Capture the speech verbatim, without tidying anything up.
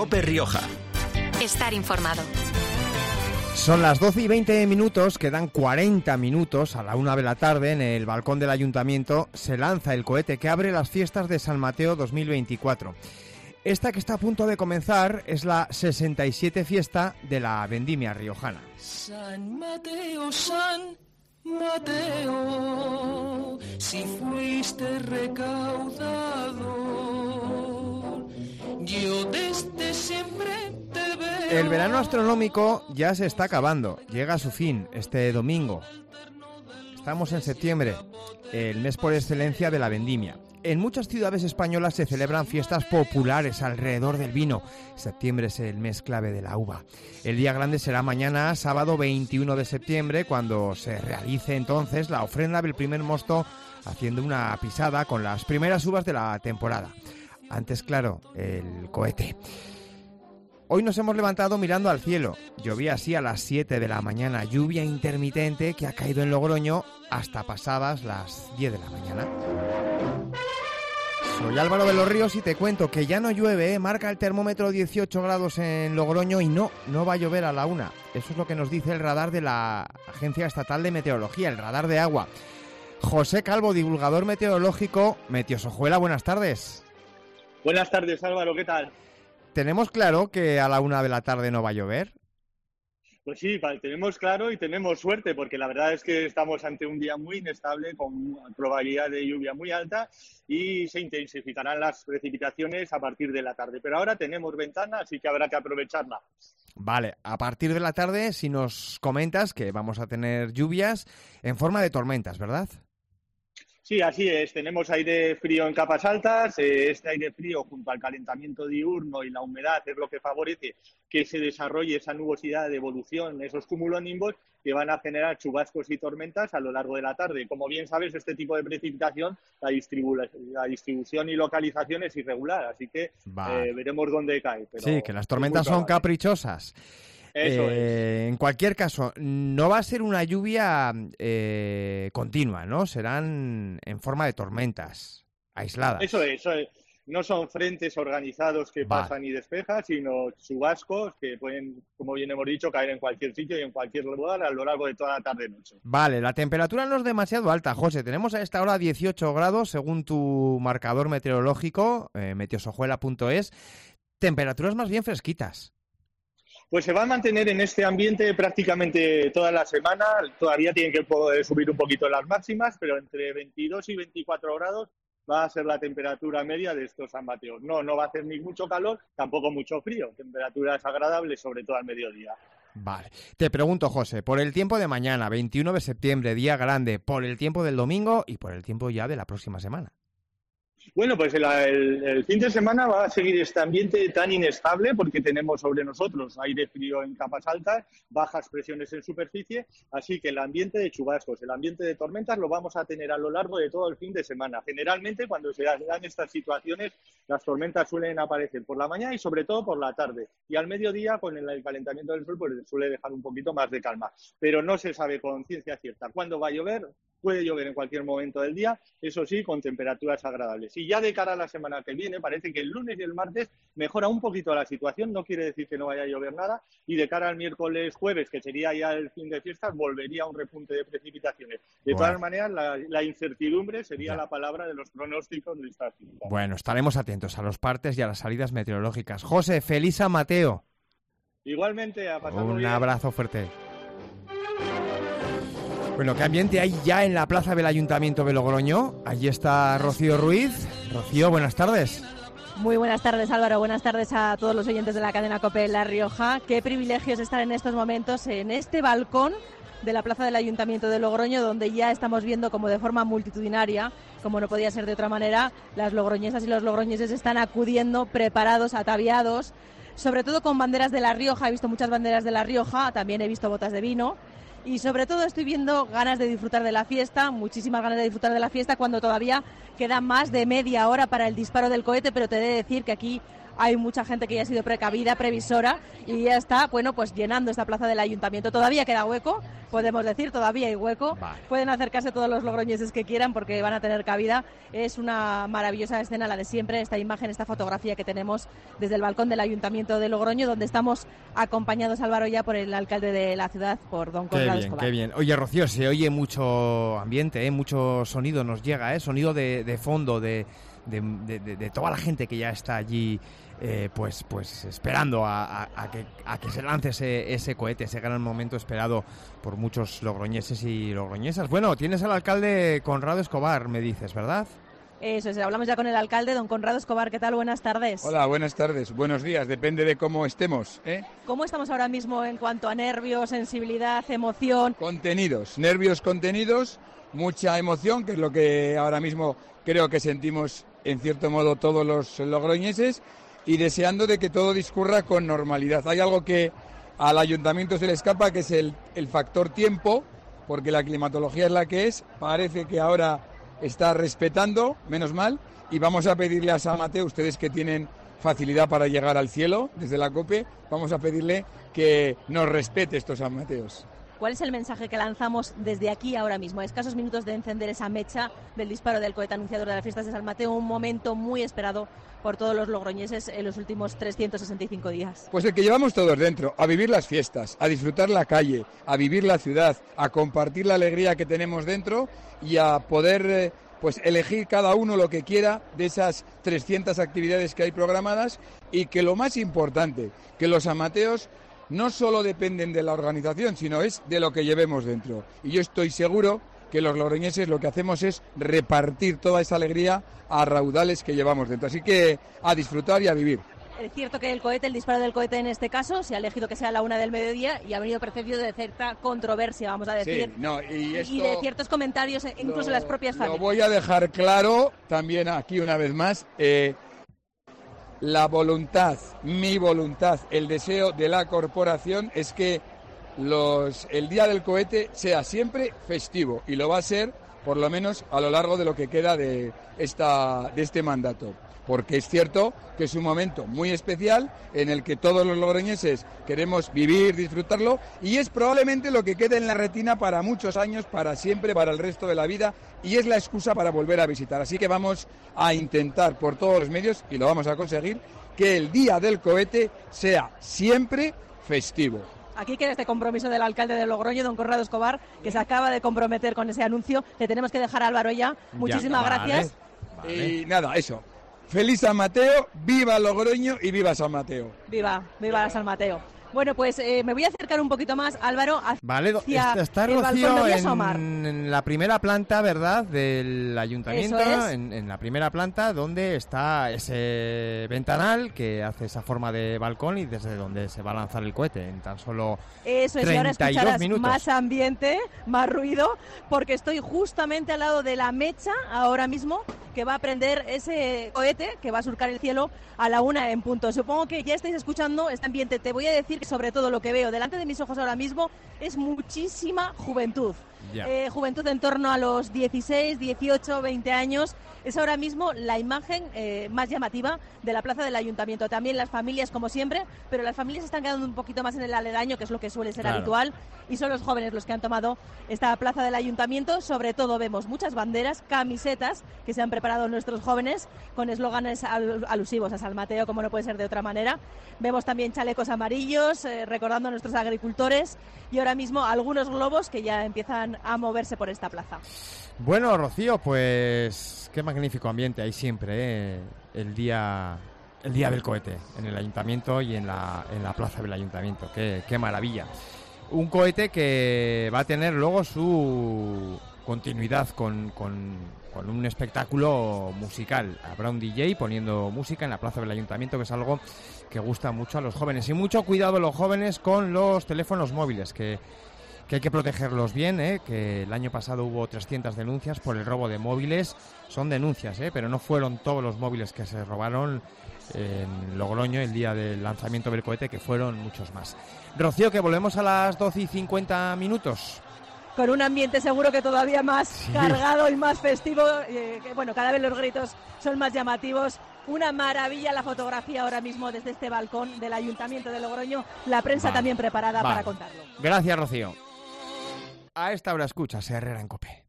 COPE Rioja. Estar informado. Son las doce y veinte minutos, quedan cuarenta minutos. A la una de la tarde, en el balcón del Ayuntamiento, se lanza el cohete que abre las fiestas de San Mateo dos mil veinticuatro. Esta que está a punto de comenzar es la sesenta y siete fiesta de la vendimia riojana. San Mateo, San Mateo, si fuiste recaudador, yo desde siempre te veo. El verano astronómico ya se está acabando, llega a su fin este domingo. Estamos en septiembre, el mes por excelencia de la vendimia. En muchas ciudades españolas se celebran fiestas populares alrededor del vino. Septiembre es el mes clave de la uva. El día grande será mañana, sábado veintiuno de septiembre, cuando se realice entonces la ofrenda del primer mosto, haciendo una pisada con las primeras uvas de la temporada. Antes, claro, el cohete. Hoy nos hemos levantado mirando al cielo. Llovía así a las siete de la mañana, lluvia intermitente que ha caído en Logroño hasta pasadas las diez de la mañana. Soy Álvaro de los Ríos y te cuento que ya no llueve, ¿eh? Marca el termómetro dieciocho grados en Logroño y no, no va a llover a la una. Eso es lo que nos dice el radar de la Agencia Estatal de Meteorología, el radar de agua. José Calvo, divulgador meteorológico, Meteosojuela, buenas tardes. Buenas tardes, Álvaro, ¿qué tal? ¿Tenemos claro que a la una de la tarde no va a llover? Pues sí, tenemos claro y tenemos suerte, porque la verdad es que estamos ante un día muy inestable, con probabilidad de lluvia muy alta, y se intensificarán las precipitaciones a partir de la tarde. Pero ahora tenemos ventana, así que habrá que aprovecharla. Vale, a partir de la tarde, si nos comentas que vamos a tener lluvias en forma de tormentas, ¿verdad? Sí, así es. Tenemos aire frío en capas altas. Este aire frío, junto al calentamiento diurno y la humedad, es lo que favorece que se desarrolle esa nubosidad de evolución, esos cumulonimbos que van a generar chubascos y tormentas a lo largo de la tarde. Como bien sabes, este tipo de precipitación, la, distribu la distribución y localización es irregular, así que vale. eh, veremos dónde cae. Pero sí, que las tormentas son caprichosas. Eso eh, es. En cualquier caso, no va a ser una lluvia eh, continua, ¿no? Serán en forma de tormentas aisladas. Eso es, eso es. No son frentes organizados que vale. pasan y despejan, sino chubascos que pueden, como bien hemos dicho, caer en cualquier sitio y en cualquier lugar a lo largo de toda la tarde-noche. Vale, la temperatura no es demasiado alta, José. Tenemos a esta hora dieciocho grados, según tu marcador meteorológico, eh, meteosojuela punto es. Temperaturas más bien fresquitas. Pues se va a mantener en este ambiente prácticamente toda la semana. Todavía tienen que subir un poquito las máximas, pero entre veintidós y veinticuatro grados va a ser la temperatura media de estos San Mateos. No, no va a hacer ni mucho calor, tampoco mucho frío. Temperaturas agradables, sobre todo al mediodía. Vale. Te pregunto, José, por el tiempo de mañana, veintiuno de septiembre, día grande, por el tiempo del domingo y por el tiempo ya de la próxima semana. Bueno, pues el, el, el fin de semana va a seguir este ambiente tan inestable porque tenemos sobre nosotros aire frío en capas altas, bajas presiones en superficie, así que el ambiente de chubascos, el ambiente de tormentas lo vamos a tener a lo largo de todo el fin de semana. Generalmente cuando se dan estas situaciones las tormentas suelen aparecer por la mañana y sobre todo por la tarde, y al mediodía con el calentamiento del sol pues suele dejar un poquito más de calma, pero no se sabe con ciencia cierta cuándo va a llover. Puede llover en cualquier momento del día, eso sí, con temperaturas agradables. Y ya de cara a la semana que viene, parece que el lunes y el martes mejora un poquito la situación, no quiere decir que no vaya a llover nada, y de cara al miércoles, jueves, que sería ya el fin de fiestas, volvería un repunte de precipitaciones. De bueno. todas maneras, la, la incertidumbre sería ya. la palabra de los pronósticos de esta fiesta. Bueno, estaremos atentos a los partes y a las salidas meteorológicas. José, feliz San Mateo. Igualmente, a pasarlo Un bien. abrazo fuerte. Bueno, ¿qué ambiente hay ya en la plaza del Ayuntamiento de Logroño? Allí está Rocío Ruiz. Rocío, buenas tardes. Muy buenas tardes, Álvaro. Buenas tardes a todos los oyentes de la cadena COPE La Rioja. Qué privilegio es estar en estos momentos en este balcón de la plaza del Ayuntamiento de Logroño, donde ya estamos viendo como de forma multitudinaria, como no podía ser de otra manera, las logroñesas y los logroñeses están acudiendo preparados, ataviados, sobre todo con banderas de La Rioja. He visto muchas banderas de La Rioja, también he visto botas de vino. Y sobre todo estoy viendo ganas de disfrutar de la fiesta, muchísimas ganas de disfrutar de la fiesta cuando todavía queda más de media hora para el disparo del cohete, pero te he de decir que aquí hay mucha gente que ya ha sido precavida, previsora, y ya está, bueno, pues llenando esta plaza del Ayuntamiento. Todavía queda hueco, podemos decir, todavía hay hueco. Vale. Pueden acercarse todos los logroñeses que quieran porque van a tener cabida. Es una maravillosa escena la de siempre, esta imagen, esta fotografía que tenemos desde el balcón del Ayuntamiento de Logroño, donde estamos acompañados, Álvaro, ya por el alcalde de la ciudad, por don Conrado Escobar. Qué bien, qué bien. Oye, Rocío, se oye mucho ambiente, ¿eh? Mucho sonido nos llega, ¿eh? Sonido de, de fondo, de, de, de, de toda la gente que ya está allí, eh, pues, pues esperando a, a, a, que, a que se lance ese, ese cohete, ese gran momento esperado por muchos logroñeses y logroñesas. Bueno, tienes al alcalde Conrado Escobar, me dices, ¿verdad? Eso es, hablamos ya con el alcalde, don Conrado Escobar. ¿Qué tal? Buenas tardes. Hola, buenas tardes, buenos días, depende de cómo estemos, ¿eh? ¿Cómo estamos ahora mismo en cuanto a nervios, sensibilidad, emoción? Contenidos, nervios contenidos, mucha emoción, que es lo que ahora mismo creo que sentimos en cierto modo todos los logroñeses, y deseando de que todo discurra con normalidad. Hay algo que al ayuntamiento se le escapa, que es el, el factor tiempo, porque la climatología es la que es, parece que ahora está respetando, menos mal, y vamos a pedirle a San Mateo, ustedes que tienen facilidad para llegar al cielo desde la COPE, vamos a pedirle que nos respete estos San Mateos. ¿Cuál es el mensaje que lanzamos desde aquí ahora mismo? A escasos minutos de encender esa mecha del disparo del cohete anunciador de las fiestas de San Mateo, un momento muy esperado por todos los logroñeses en los últimos trescientos sesenta y cinco días. Pues el que llevamos todos dentro, a vivir las fiestas, a disfrutar la calle, a vivir la ciudad, a compartir la alegría que tenemos dentro y a poder eh, pues elegir cada uno lo que quiera de esas trescientas actividades que hay programadas, y que lo más importante, que los sanmateos no solo dependen de la organización, sino es de lo que llevemos dentro. Y yo estoy seguro que los logroñeses lo que hacemos es repartir toda esa alegría a raudales que llevamos dentro. Así que a disfrutar y a vivir. Es cierto que el cohete, el disparo del cohete en este caso, se ha elegido que sea a la una del mediodía y ha venido precedido de cierta controversia, vamos a decir, sí, no, y, esto y de ciertos comentarios, incluso lo, las propias familias. Lo voy a dejar claro también aquí una vez más. Eh, la voluntad, mi voluntad, el deseo de la corporación es que los, el día del cohete sea siempre festivo, y lo va a ser por lo menos a lo largo de lo que queda de, esta, de este mandato. Porque es cierto que es un momento muy especial en el que todos los logroñeses queremos vivir, disfrutarlo, y es probablemente lo que quede en la retina para muchos años, para siempre, para el resto de la vida, y es la excusa para volver a visitar. Así que vamos a intentar por todos los medios, y lo vamos a conseguir, que el día del cohete sea siempre festivo. Aquí queda este compromiso del alcalde de Logroño, don Conrado Escobar, que se acaba de comprometer con ese anuncio. Le tenemos que dejar a Álvaro ya. Muchísimas ya, vale, gracias. Vale. Y nada, eso. Feliz San Mateo, viva Logroño y viva San Mateo. Viva, viva San Mateo. Bueno, pues eh, me voy a acercar un poquito más, Álvaro, hacia vale, está, está el Rocío balcón en, en la primera planta, ¿verdad?, del ayuntamiento, es. en, en la primera planta donde está ese ventanal que hace esa forma de balcón y desde donde se va a lanzar el cohete en tan solo Eso es, treinta y dos y ahora escucharás minutos. Más ambiente, más ruido, porque estoy justamente al lado de la mecha ahora mismo que va a prender ese cohete que va a surcar el cielo a la una en punto. Supongo que ya estáis escuchando este ambiente. Te voy a decir que sobre todo lo que veo delante de mis ojos ahora mismo es muchísima juventud. Yeah. Eh, juventud en torno a los dieciséis, dieciocho, veinte años. Es ahora mismo la imagen eh, más llamativa de la plaza del ayuntamiento. También las familias, como siempre, pero las familias están quedando un poquito más en el aledaño, que es lo que suele ser claro. habitual, y son los jóvenes los que han tomado esta plaza del ayuntamiento. Sobre todo vemos muchas banderas, camisetas que se han preparado nuestros jóvenes con eslóganes al- alusivos a San Mateo, como no puede ser de otra manera. Vemos también chalecos amarillos, eh, recordando a nuestros agricultores, y ahora mismo algunos globos que ya empiezan a moverse por esta plaza. Bueno, Rocío, pues qué magnífico ambiente hay siempre, ¿eh? el día el día del cohete en el ayuntamiento y en la, en la plaza del ayuntamiento. Qué, qué maravilla. Un cohete que va a tener luego su continuidad con, con, con un espectáculo musical. Habrá un D J poniendo música en la plaza del ayuntamiento, que es algo que gusta mucho a los jóvenes. Y mucho cuidado los jóvenes con los teléfonos móviles, que que hay que protegerlos bien, ¿eh? Que el año pasado hubo trescientas denuncias por el robo de móviles. Son denuncias, ¿eh? Pero no fueron todos los móviles que se robaron en Logroño el día del lanzamiento del cohete, que fueron muchos más. Rocío, que volvemos a las doce y cincuenta minutos. Con un ambiente seguro que todavía más sí. cargado y más festivo, eh, que, bueno, cada vez los gritos son más llamativos. Una maravilla la fotografía ahora mismo desde este balcón del Ayuntamiento de Logroño. La prensa vale, también preparada vale. para contarlo. Gracias, Rocío. A esta hora escuchas Herrera en COPE.